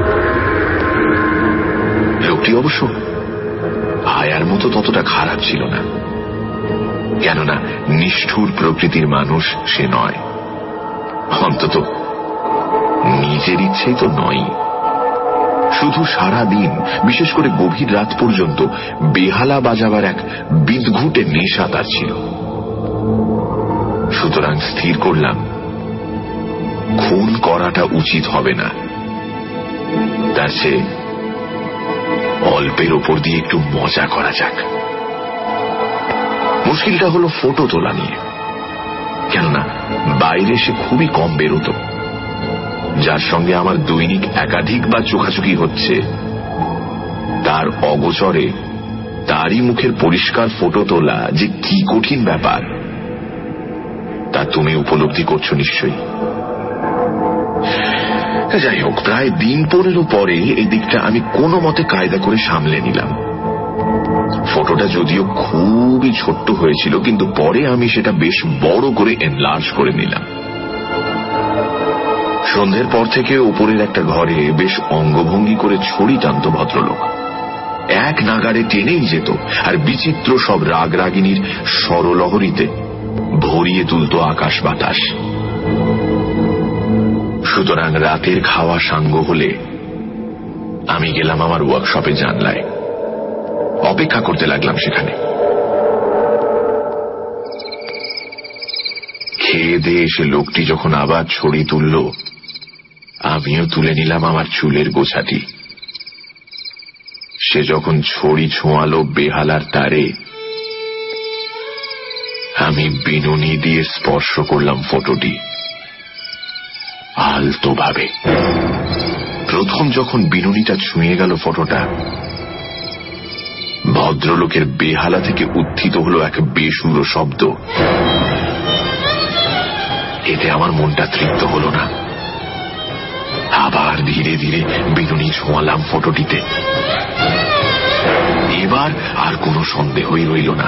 লোকটি অবশ্য আয়ার মতো ততটা খারাপ ছিল না, কেননা নিষ্ঠুর প্রকৃতির মানুষ সে নয়, অন্তত নিজের ইচ্ছেই তো নয়। শুধু সারা দিন, বিশেষ করে গভীর রাত পর্যন্ত বেহালা বাজাবার এক বিদঘুটে নেশা তার ছিল। সুতরাং স্থির করলাম খুন করাটা উচিত হবে না, তার চেয়ে অল্পের ওপর দিয়ে একটু মজা করা যাক। মুশকিলটা হলো ফটো তোলা নিয়ে, কেননা বাইরে সে খুবই কম বেরোতো। যার সঙ্গে আমার দৈনিক একাধিকবার চোখাচোখি হচ্ছে, তার অগোচরে তারই মুখের পরিষ্কার ফটো তোলা যে কি কঠিন ব্যাপার তা তুমি উপলব্ধি করছো নিশ্চয়ই। যাই হোক, প্রায় দিন 15 পরে এই দিকটা আমি কোনো মতে কায়দা করে সামলে নিলাম। ফটোটা যদিও খুবই ছোট্ট হয়েছিল, কিন্তু পরে আমি সেটা বেশ বড় করে এনলার্জ করে নিলাম। সন্ধ্যের পর থেকে উপরের একটা ঘরে বেশ অঙ্গভঙ্গি করে ছড়ি টানত ভদ্রলোক। এক নাগাড়ে টেনেই যেত, আর বিচিত্র সব রাগরাগিনীর স্বরলহরীতে ভরিয়ে তুলত আকাশ বাতাস। সুতরাং রাতের খাওয়া সাঙ্গ হলে আমি গেলাম আমার ওয়ার্কশপে জানলায়, অপেক্ষা করতে লাগলাম সেখানে। খেয়ে দিয়ে এসে লোকটি যখন আবার ছড়ি তুলল, আমিও তুলে নিলাম আমার চুলের গোছাটি। সে যখন ছড়ি ছোঁয়ালো বেহালার তারে, আমি বিনুনি দিয়ে স্পর্শ করলাম ফটোটি আলতো ভাবে। প্রথম যখন বিনুনিটা ছুঁয়ে গেল ফটোটা, ভদ্রলোকের বেহালা থেকে উত্থিত হলো এক বেসুরো শব্দ। এতে আমার মনটা তৃপ্ত হলো না। আবার ধীরে ধীরে বিনুনি ছোঁয়ালাম ফটোটিতে। এবার আর কোনো সন্দেহই রইল না।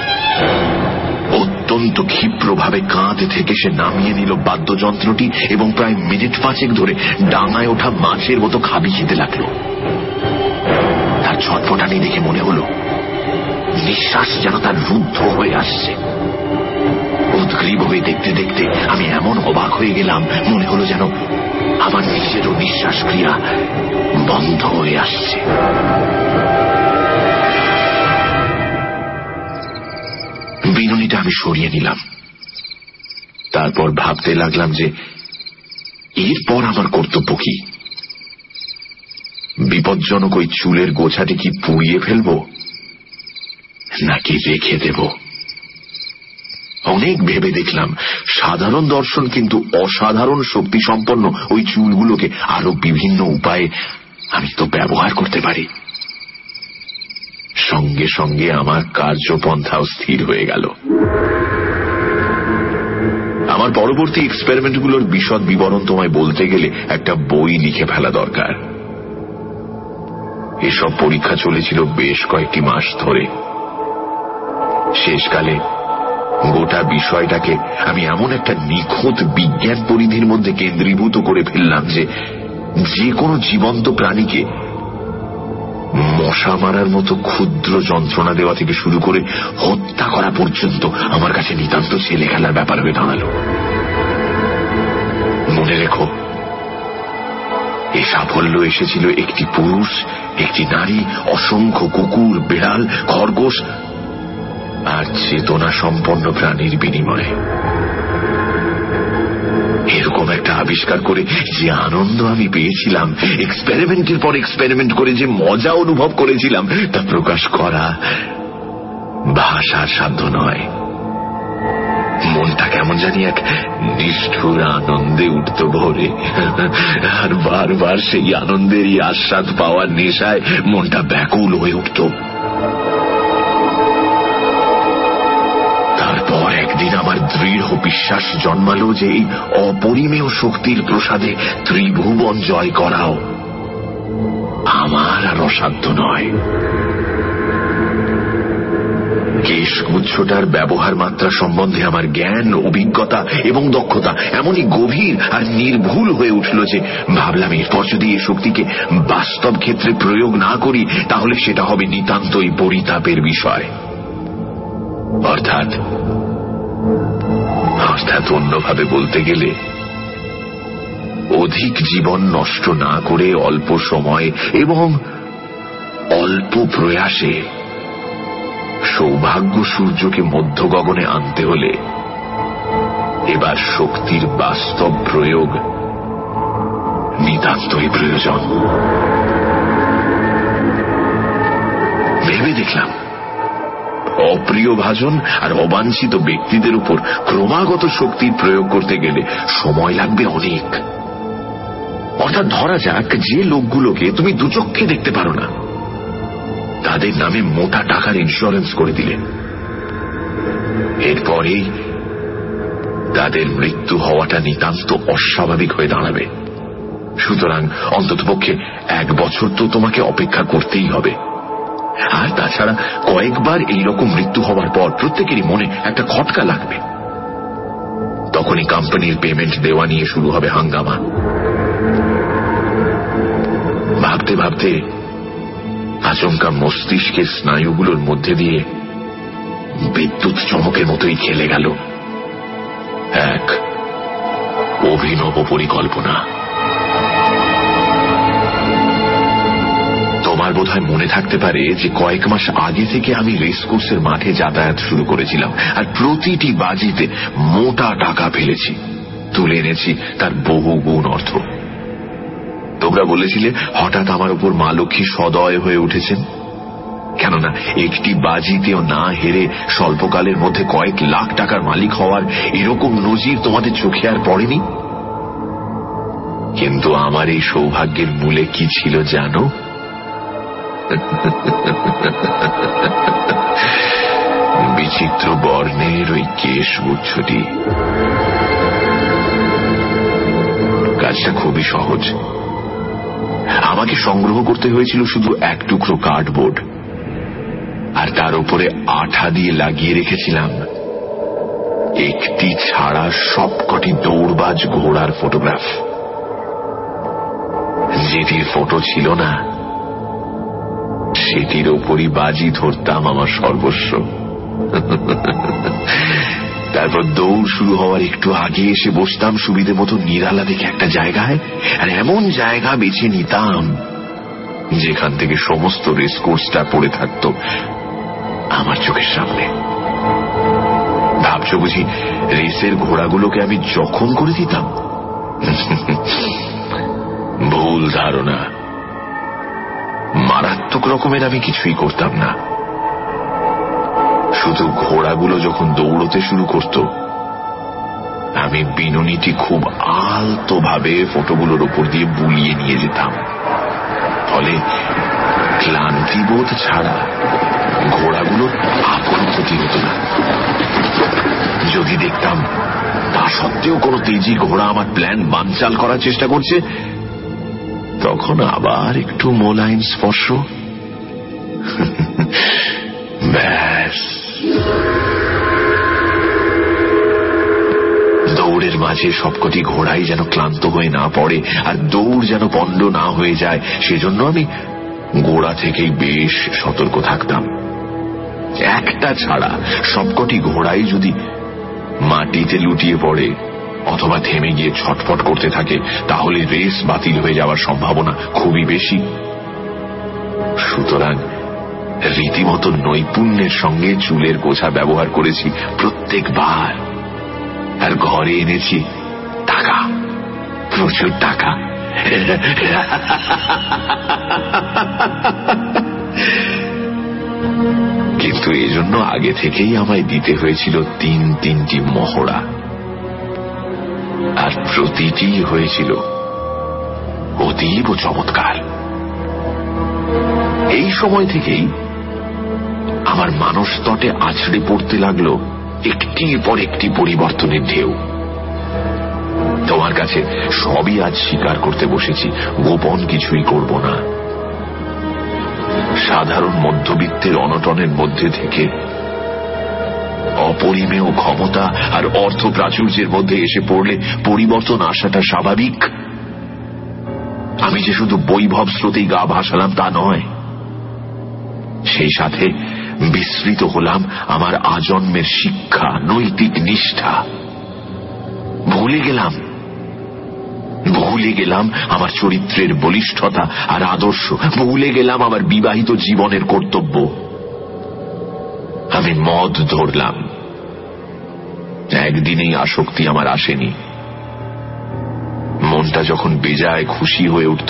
অত্যন্ত ক্ষিপ্রভাবে কাঁধ থেকে সে নামিয়ে নিল বাদ্যযন্ত্রটি এবং প্রায় মিনিট 5 ধরে ডাঙায় ওঠা মাছের মতো খাবি খেতে লাগল। তার ছটফটানি দেখে মনে হলো নিঃশ্বাস যেন তার রুদ্ধ হয়ে আসছে। উদ্গ্রীব হয়ে দেখতে দেখতে আমি এমন অবাক হয়ে গেলাম, মনে হলো যেন আমার নিজেরও নিঃশ্বাস ক্রিয়া বন্ধ হয়ে আসছে। বিনুনিটা আমি সরিয়ে নিলাম। তারপর ভাবতে লাগলাম যে এরপর আমার কর্তব্য কি। বিপজ্জনক ওই চুলের গোছাটি কি পুড়িয়ে ফেলবো নাকি রেখে দেব? অনেক ভেবে দেখলাম সাধারণ দর্শন কিন্তু অসাধারণ শক্তি সম্পন্ন ওই চুলগুলোকে আরো বিভিন্ন উপায়ে আমি তো ব্যবহার করতে পারি। সঙ্গে সঙ্গে আমার কার্যপন্থাও স্থির হয়ে গেল। আমার পরবর্তী এক্সপেরিমেন্টগুলোর বিশদ বিবরণ তোমায় বলতে গেলে একটা বই লিখে ফেলা দরকার। এসব পরীক্ষা চলেছিল বেশ কয়েকটি মাস ধরে। শেষকালে গোটা বিষয়টাকে আমি এমন একটা নিখুঁত বিজ্ঞান পরিধির মধ্যে কেন্দ্রীভূত করে ফেললাম যে কোনো জীবন্ত প্রাণীকে মশা মারার মতো ক্ষুদ্র যন্ত্রণা দেওয়া থেকে শুরু করে হত্যা করা পর্যন্ত আমার কাছে নিতান্ত ছেলে খেলার ব্যাপার হয়ে দাঁড়ালো। মনে রেখো, এই সাফল্য এসেছিল একটি পুরুষ, একটি নারী, অসংখ্য কুকুর, বিড়াল, খরগোশ আর চেতনা সম্পন্ন প্রাণীর বিনিময়ে। এরকম একটা আবিষ্কার করে যে আনন্দ আমি পেয়েছিলাম, এক্সপেরিমেন্টের পর এক্সপেরিমেন্ট করে যে মজা অনুভব করেছিলাম, তা প্রকাশ করা ভাষার সাধ্য নয়। মনটা কেমন জানি এক নিষ্ঠুর আনন্দে উঠত ভোরে, আর বারবার সেই আনন্দেরই আস্বাদ পাওয়ার নেশায় মনটা ব্যাকুল হয়ে উঠত। তারপর একদিন আমার দৃঢ় বিশ্বাস জন্মালো যে এই অপরিমেয় শক্তির প্রসাদে ত্রিভুবন জয় করাও আমার আর অসাধ্য নয়। কেশগুচ্ছটার ব্যবহার মাত্রা সম্বন্ধে আমার জ্ঞান, অভিজ্ঞতা এবং দক্ষতা এমনই গভীর আর নির্ভুল হয়ে উঠল যে ভাবলাম এরপর যদি এই শক্তিকে বাস্তব ক্ষেত্রে প্রয়োগ না করি তাহলে সেটা হবে নিতান্তই পরিতাপের বিষয়। অর্থাৎ অন্যভাবে বলতে গেলে, অধিক জীবন নষ্ট না করে অল্প সময় এবং অল্প প্রয়াসে সৌভাগ্য সূর্যকে মধ্য গগনে আনতে হলে এবার শক্তির বাস্তব প্রয়োগ নিতান্তই প্রয়োজন। ভেবে দেখলাম, অপ্রিয় ভাজন আর অবাঞ্ছিত ব্যক্তিদের উপর ক্রমাগত শক্তির প্রয়োগ করতে গেলে সময় লাগবে অনেক। অর্থাৎ ধরা যাক, যে লোকগুলোকে তুমি দুচক্ষে দেখতে পারো না তাদের নামে মোটা টাকার ইন্স্যুরেন্স করে দিলে, এরপরেই তাদের মৃত্যু হওয়াটা নিতান্ত অস্বাভাবিক হয়ে দাঁড়াবে। সুতরাং অন্ততপক্ষে 1 বছর তো তোমাকে অপেক্ষা করতেই হবে। আর তাছাড়া কয়েকবার এইরকম মৃত্যু হওয়ার পর প্রত্যেকেরই মনে একটা খটকা লাগবে। তখনই কোম্পানির পেমেন্ট দেওয়া নিয়ে শুরু হবে হাঙ্গামা। ভাবতে ভাবতে আচমকা মস্তিষ্কের স্নায়ুগুলোর মধ্যে দিয়ে বিদ্যুৎ চমকের মতোই খেলে গেল এক অভিনব পরিকল্পনা। তোমার বোধহয় মনে থাকতে পারে যে কয়েক মাস আগে থেকে আমি রেসকোর্সের মাঠে যাতায়াত শুরু করেছিলাম, আর প্রতিটি বাজিতে মোটা টাকা ফেলেছি, তুলে এনেছি তার বহু গুণ অর্থ। তোমরা বলেছিলে হঠাৎ আমার উপর মা লক্ষ্মী সদয় হয়ে উঠেছেন, কেননা একটি বাজিতেও না হেরে স্বল্পকালের মধ্যে কয়েক লাখ টাকার মালিক হওয়ার এরকম নজির তোমাদের চোখে আর পড়েনি। কিন্তু আমার এই সৌভাগ্যের মূলে কি ছিল জানো? বিচিত্র বর্ণের ওই কেশগুচ্ছটি। কাজটা খুবই সহজ। আমাকে সংগ্রহ করতে হয়েছিল শুধু 1 টুকরো কার্ডবোর্ড, আর তার উপরে আঠা দিয়ে লাগিয়ে রেখেছিলাম একটি ছাড়া সবকটি দৌড়বাজ ঘোড়ার ফটোগ্রাফ। যেটির ফটো ছিল না সেটির ওপরই বাজি ধরতাম আমার সর্বস্ব। তারপর দৌড় শুরু হওয়ার একটু আগে এসে বসতাম সুবিধে মতো নিরালা দেখে একটা জায়গায়, আর এমন জায়গা বেছে নিতাম যেখান থেকে সমস্ত রেসকোর্সটা পড়ে থাকত আমার চোখের সামনে। ভাবছো বুঝি রেসের ঘোড়াগুলোকে আমি জখম করে দিতাম? ভুল ধারণা। মারাত্মক রকমের আমি কিছুই করতাম না। শুধু ঘোড়াগুলো যখন দৌড়তে শুরু করত, আমি বিনুনিটি খুব আলতোভাবে ফটোগুলোর উপর দিয়ে বুলিয়ে নিয়ে যেতাম। ফলে ক্লান্তিবোধ ছাড়া ঘোড়াগুলোর আপন ক্ষতি হতো না। যদি দেখতাম তা সত্ত্বেও কোনো তেজি ঘোড়া আমার প্ল্যান বানচাল করার চেষ্টা করছে, তখন আবার একটু মোলায়েম স্পর্শ, ব্যাস। দৌড়ের মাঝে সবকটি ঘোড়াই যেন ক্লান্ত হয়ে না পড়ে আর দৌড় যেন পণ্ড না হয়ে যায়, সেজন্য আমি গোড়া থেকেই বেশ সতর্ক থাকতাম। একটা ছাড়া সবকটি ঘোড়াই যদি মাটিতে লুটিয়ে পড়ে অথবা থেমে গিয়ে ছটফট করতে থাকে তাহলে রেস বাতিল হয়ে যাওয়ার সম্ভাবনা খুবই বেশি। সুতরাং রীতিমতো নৈপুণ্যের সঙ্গে চুলের গোছা ব্যবহার করেছি প্রত্যেকবার। আর ঘরে এনেছি টাকা, প্রচুর টাকা। কিন্তু এজন্য আগে থেকেই আমায় দিতে হয়েছিল 3টি মহড়া, আর প্রতিটি হয়েছিল অতীব চমৎকার। এই সময় থেকেই আমার মানসতটে আছড়ে পড়তে লাগলো একটির পর একটি পরিবর্তনের ঢেউ। তোমার কাছে সবই আজ স্বীকার করতে বসেছি, গোপন কিছুই করব না। সাধারণ মধ্যবিত্তের অনটনের মধ্যে থেকে অপরিমেয় ক্ষমতা আর অর্থ প্রাচুর্যের মধ্যে এসে পড়লে পরিবর্তন আসাটা স্বাভাবিক। আমি যে শুধু বৈভব স্রোতেই গা ভাসালাম তা নয়, সেই সাথে বিস্মৃত হলাম আমার আজন্মের শিক্ষা, নৈতিক নিষ্ঠা। ভুলে গেলাম আমার চরিত্রের বলিষ্ঠতা আর আদর্শ, ভুলে গেলাম আমার বিবাহিত জীবনের কর্তব্য। আমি মদ ধরলাম। একদিনেই আসক্তি আমার আসেনি। মনটা যখন বেজায় খুশি হয়ে উঠত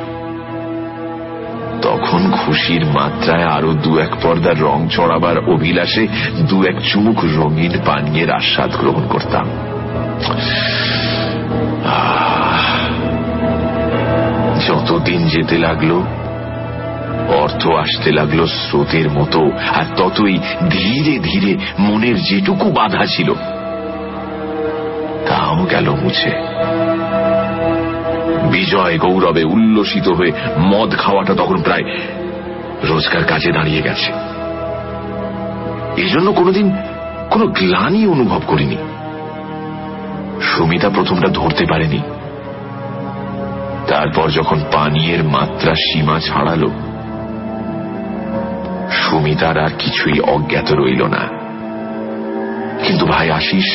তখন খুশির মাত্রায় আরো 2-1 পর্দার রং চড়াবার অভিলাষে 2-1 চুমুক রঙিন পানীয়ের আস্বাদ গ্রহণ করতাম। যতদিন যেতে লাগলো অর্থ আসতে লাগলো স্রোতের মতো, আর ততই ধীরে ধীরে মনের যেটুকু বাধা ছিল তাও গেল মুছে। বিজয় গৌরবে উল্লসিত হয়ে মদ খাওয়াটা তখন প্রায় রোজকার কাজে দাঁড়িয়ে গেছে। এই জন্য কোনোদিন কোনো গ্লানি অনুভব করিনি। সুমিতা প্রথমটা ধরতে পারেনি। তারপর যখন পানীয়ের মাত্রা সীমা ছাড়ালো, সুমিতার আর কিছুই অজ্ঞাত রইল না। কিন্তু ভাই আশিস,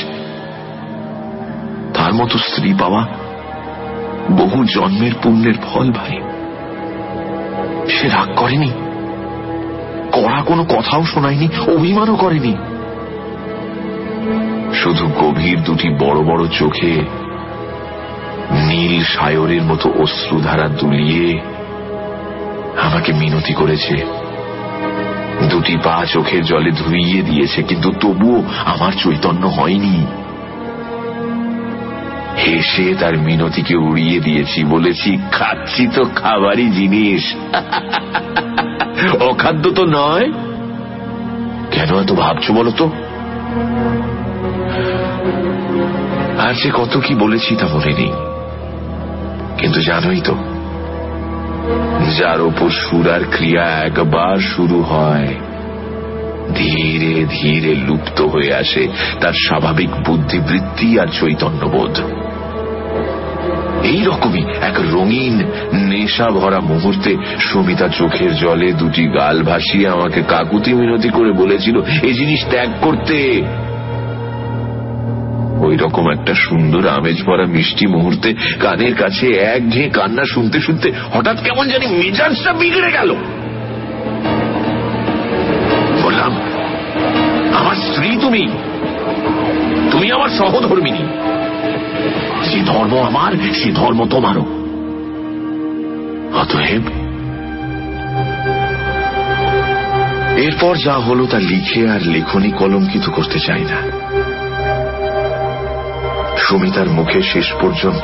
তার মতো স্ত্রী পাওয়া বহু জন্মের পুণ্যের ফল ভাই। সে রাগ করেনি, কড়া কোনো কথাও শোনায়নি, অভিমানও করেনি। শুধু গভীর 2টি বড় বড় চোখে নীল সায়রের মতো অশ্রুধারা দুলিয়ে আমাকে মিনতি করেছে। 2টি পা চোখের জলে ধুইয়ে দিয়েছে, কিন্তু তবুও আমার চৈতন্য হয়নি। হেসে তার মিনতিকে উড়িয়ে দিয়েছি, বলেছি খাচ্ছি তো খাবারই জিনিস, অখাদ্য তো নয়। কেন এত ভাবছো বলো তো? আর যে কত কি বলেছি তা মনে নেই, কিন্তু জানোই তো, যার ওপর সুর আর ক্রিয়া একবার শুরু হয় ধীরে ধীরে লুপ্ত হয়ে আসে তার স্বাভাবিক বুদ্ধিবৃত্তি আর চৈতন্যবোধ। এইরকমই এক রঙিন নেশা ভরা মুহূর্তে সুমিতা চোখের জলে 2টি গাল ভাসিয়ে আমাকে কাকুতি মিনতি করে বলেছিল এই জিনিস ত্যাগ করতে। ওই রকম একটা সুন্দর আমেজ ভরা মিষ্টি মুহূর্তে কানের কাছে একঘেয়ে কান্না শুনতে শুনতে হঠাৎ কেমন জানি মেজাজটা বিগড়ে গেল। বললাম, আমার স্ত্রী তুমি আমার সহধর্মিনী, যে ধর্ম আমার সে ধর্ম তোমারও। অতএব এরপর যা হলো তা লিখে আর লেখনী কলঙ্কিত করতে চাই না। সুমিতার মুখে শেষ পর্যন্ত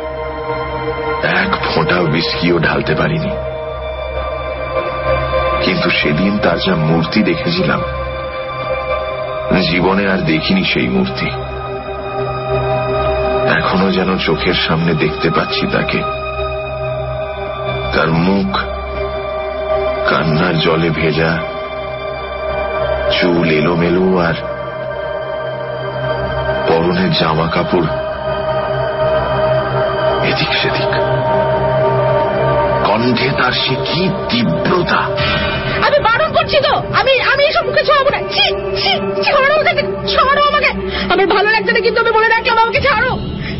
1 ফোঁটা হুইস্কিও ঢালতে পারিনি, কিন্তু সেদিন তার যা মূর্তি দেখেছিলাম জীবনে আর দেখিনি সেই মূর্তি। এখনো যেন চোখের সামনে দেখতে পাচ্ছি তাকে, তার মুখ কান্নার জলে ভেজা, চুল এলোমেলো, আর পরনের জামা কাপড় এদিক সেদিক। কণ্ঠে তার সে কি তীব্রতা! আমি বারণ করছি তো, আমি এসব মুখে ছোঁয়াবো না। ছাড়ো আমাকে, আমার ভালো লাগছে না, কিন্তু আমি বলে রাখলাম আমাকে ছাড়ো।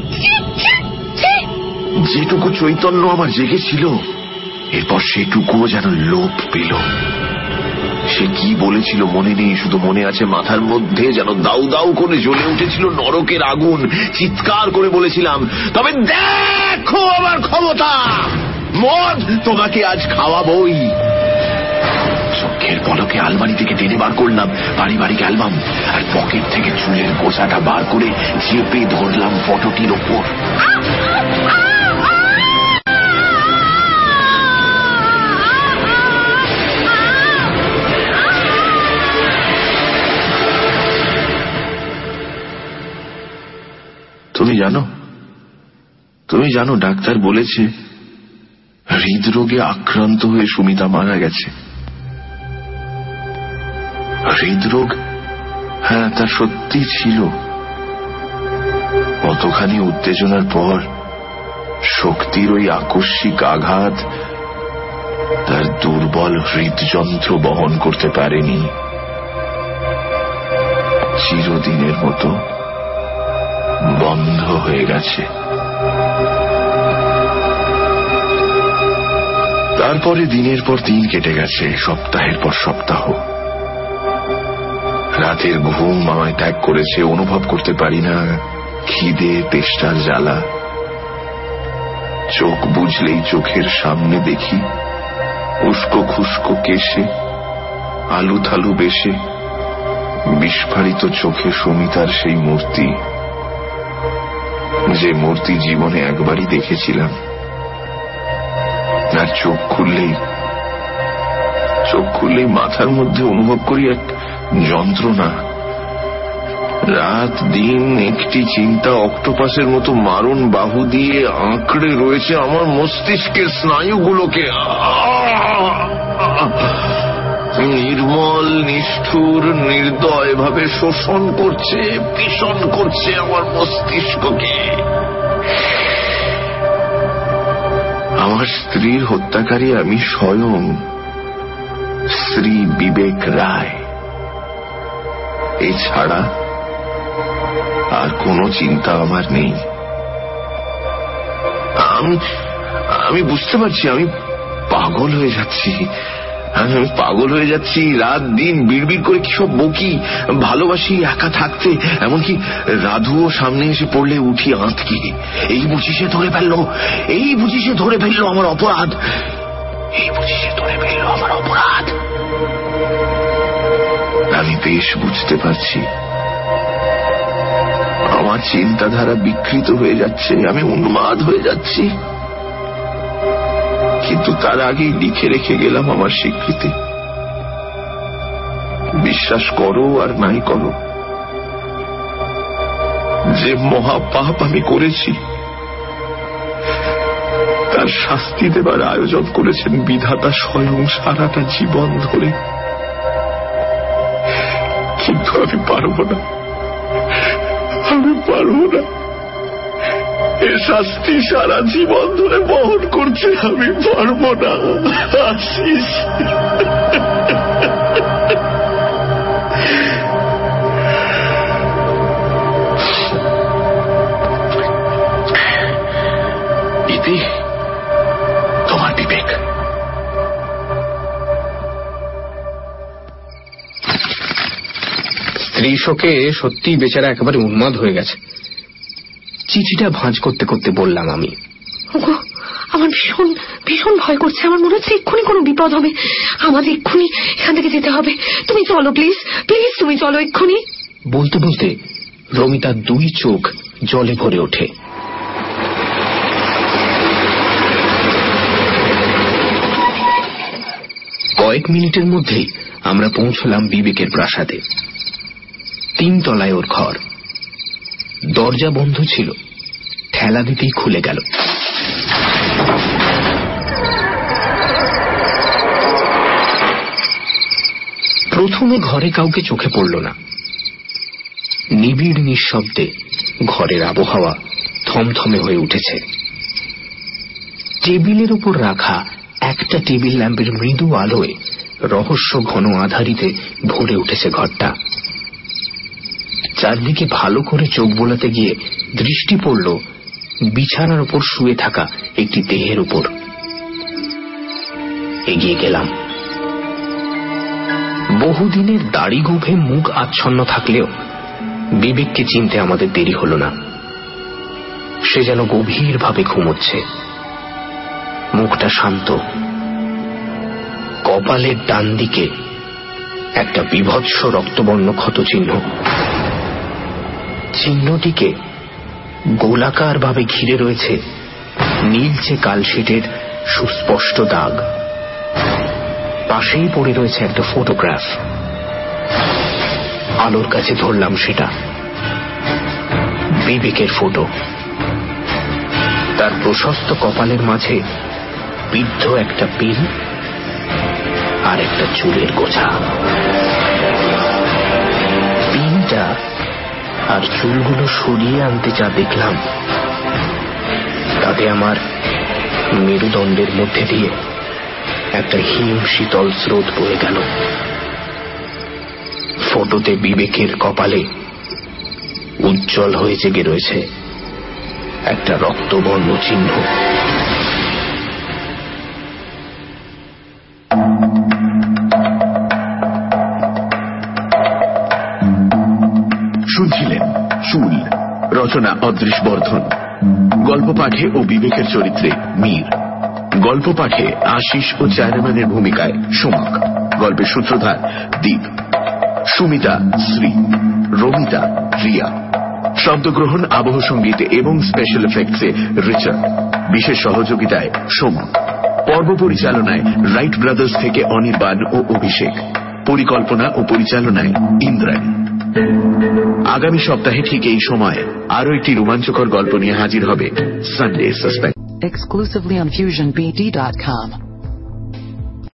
যেটুকু চৈতন্য আমার জেগেছিল এরপর সেটুকুও যেন লোপ পেল। সে কি বলেছিল মনে নেই, শুধু মনে আছে মাথার মধ্যে যেন দাউ দাউ করে জ্বলে উঠেছিল নরকের আগুন। চিৎকার করে বলেছিলাম, তবে দেখো আমার ক্ষমতা, মদ তোমাকে আজ খাওয়াবই। চোখের পলকে আলমারি থেকে টেনে বার করলাম পারিবারিক অ্যালবাম, আর পকেট থেকে চুলের গোছাটা বার করে চেপে ধরলাম ফটোটির ওপর। তুমি জানো ডাক্তার বলেছে হৃদরোগে আক্রান্ত হয়ে সুমিতা মারা গেছে। হৃদরোগ, হ্যাঁ তা সত্যি ছিল। কতখানি উত্তেজনার পর শক্তির ওই আকস্মিক আঘাত তার দুর্বল হৃদযন্ত্র বহন করতে পারেনি। চিরদিনের মতো বন্ধ হয়ে গেছে। তারপরে দিনের পর দিন কেটে গেছে, সপ্তাহের পর সপ্তাহ। রাতের ঘুম আমায় ত্যাগ করেছে, অনুভব করতে পারি না খিদে তেষ্টার জ্বালা। চোখ বুঝলেই চোখের সামনে দেখি উস্কো খুস্কো কেশে, আলু থালু বেশে বিস্ফারিত চোখে সুমিতার সেই মূর্তি, যে মূর্তি জীবনে একবারই দেখেছিলাম। আর চোখ খুললেই মাথার মধ্যে অনুভব করি এক যন্ত্রণা। রাত দিন একটি চিন্তা অক্টোপাসের মতো মারণ বাহু দিয়ে আঁকড়ে রয়েছে আমার মস্তিষ্কের স্নায়ুগুলোকে। নির্মল নিষ্ঠুর নির্দয় ভাবে শোষণ করছে, পিষণ করছে আমার মস্তিষ্ককে। আমার স্ত্রীর হত্যাকারী আমি স্বয়ং, শ্রী বিবেক রায়। এছাড়া আর কোনো চিন্তা আমার নেই। আমি বুঝতে পারছি আমি পাগল হয়ে যাচ্ছি। রাত দিন বিড়বিড় করে কি সব বকি। ভালোবাসি একা থাকতে, এমনকি রাধুও সামনে এসে পড়লে উঠি আঁতকে। এই বুঝি সে ধরে ফেললো আমার অপরাধ। আমি বেশ বুঝতে পারছি আমার চিন্তাধারা বিকৃত হয়ে যাচ্ছে, আমি উন্মাদ হয়ে যাচ্ছি। কিন্তু তার আগেই লিখে রেখে গেলাম আমার স্বীকৃতি। বিশ্বাস করো আর নাই করো, যে মহাপাপ আমি করেছি তার শাস্তি দেবার আয়োজন করেছেন বিধাতা স্বয়ং সারাটা জীবন ধরে। কিন্তু আমি পারবো না। এ শাস্তি সারা জীবন ধরে বহন করছে, আমি পারবো না। আশিস, ইতি তোমার বিবেক। স্ত্রী শোকে সত্যি বেচারা একেবারে উন্মাদ হয়ে গেছে। চিঠিটা ভাঁজ করতে করতে বললাম আমি, আমার ভীষণ ভীষণ ভয় করছে। আমার মনে হচ্ছে এক্ষুনি কোনো বিপদ হবে। আমাদের এক্ষুনি এখান থেকে যেতে হবে। তুমি চলো প্লিজ, তুমি চলো এক্ষুনি। বলতে বলতে রমিতার দুই চোখ জলে ভরে ওঠে। কয়েক মিনিটের মধ্যেই আমরা পৌঁছলাম বিবেকের প্রাসাদে। 3 তলায় ওর ঘর। দরজা বন্ধ ছিল, ঠেলা দিতেই খুলে গেল। প্রথমে ঘরে কাউকে চোখে পড়ল না। নিবিড় নিঃশব্দে ঘরের আবহাওয়া থমথমে হয়ে উঠেছে। টেবিলের উপর রাখা একটা টেবিল ল্যাম্পের মৃদু আলোয় রহস্য ঘন আধারিতে ভরে উঠেছে ঘরটা। চারদিকে ভালো করে চোখ বোলাতে গিয়ে দৃষ্টি পড়ল বিছানার উপর শুয়ে থাকা একটি দেহের উপর। এগিয়ে গেলাম। বহুদিনের দাড়ি গোঁফে মুখ আচ্ছন্ন থাকলেও বিবেককে চিনতে আমাদের দেরি হল না। সে যেন গভীরভাবে ঘুমোচ্ছে, মুখটা শান্ত। কপালের ডান দিকে একটা বিভৎস রক্তবর্ণ ক্ষত চিহ্ন। চিহ্নটিকে গোলাকার ভাবে ঘিরে রয়েছে নীলচে কালশিটের সুস্পষ্ট দাগ। পাশেই পড়ে রয়েছে একটা ফটোগ্রাফ। আলোর কাছে ধরলাম সেটা। বিবেকের ফটো। তার প্রশস্ত কপালের মাঝে বিদ্ধ একটা পিন আর একটা চুলের গোছা। পিনটা আর চুলগুলো সরিয়ে আনতে যা দেখলাম তাতে আমার মেরুদণ্ডের মধ্যে দিয়ে একটা হিম শীতল স্রোত বয়ে গেল। ফটোতে বিবেকের কপালে উজ্জ্বল হয়ে জেগে রয়েছে একটা রক্তবর্ণ চিহ্ন। শুনছিলেন চুল, রচনা অদৃশ বর্ধন। গল্প পাঠে ও বিবেকের চরিত্রে মীর। গল্প পাঠে আশিস ও চায়নাম্যানের ভূমিকায় সোমক। গল্পের সূত্রধার দীপ। সুমিতা শ্রী, রমিতা রিয়া। শব্দগ্রহণ, আবহ সঙ্গীত এবং স্পেশাল এফেক্টসে রিচার্ড। বিশেষ সহযোগিতায় সোমক। পর্ব পরিচালনায় রাইট ব্রাদার্স থেকে অনির্বাণ ও অভিষেক। পরিকল্পনা ও পরিচালনায় ইন্দ্রাণী। আগামী সপ্তাহে ঠিক এই সময় আরো একটি রোমাঞ্চকর গল্প নিয়ে হাজির হবে Sunday suspense. Exclusively on FusionBD.com.